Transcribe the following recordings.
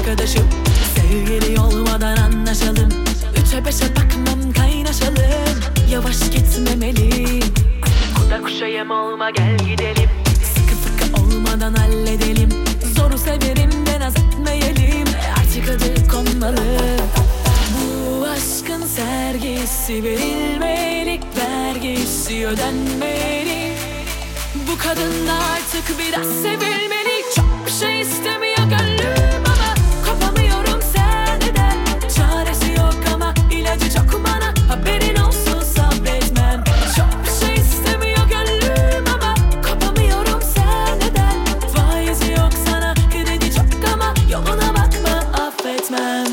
arkadaşım. Sevgili olmadan anlaşalım. Üçe beşe bakmam, kaynaşalım. Yavaş gitmemeliyim. Kuda kuşa yem olma, gel gidelim. Sıkı fıkı olmadan halledelim. Zoru severim de naz etmeyelim. Artık adı konmalı. Bu aşkın sergisi verilmeli, vergisi ödenmeli. Bu kadın da artık biraz sevilmeli. Çok bir şey istemiyor gönlüm ama kopamıyorum senden. Çaresi yok ama ilacı çok bana, haberin olsun sabretmem. Çok bir şey istemiyor gönlüm ama kopamıyorum senden. Faizi yok sana, kredi çok ama yoluna bakma, affetmem.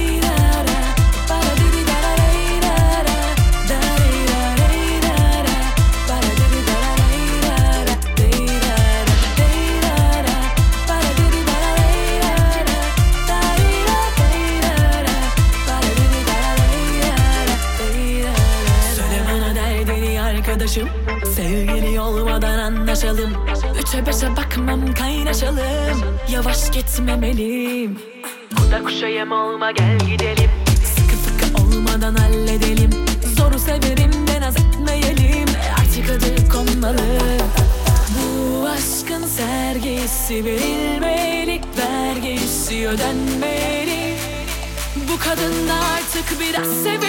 Arkadaşım, sevgili olmadan anlaşalım. Üçe beşe bakmam, kaynaşalım. Yavaş gitmemeliyim. Kuda kuşa yem olma, gel gidelim. Sıkı fıkı olmadan halledelim. Zoru severim de naz etmeyelim. Artık adı konmalı. Bu aşkın sergisi verilmeli, vergisi ödenmeli. Bu kadın da artık biraz sevilmeli.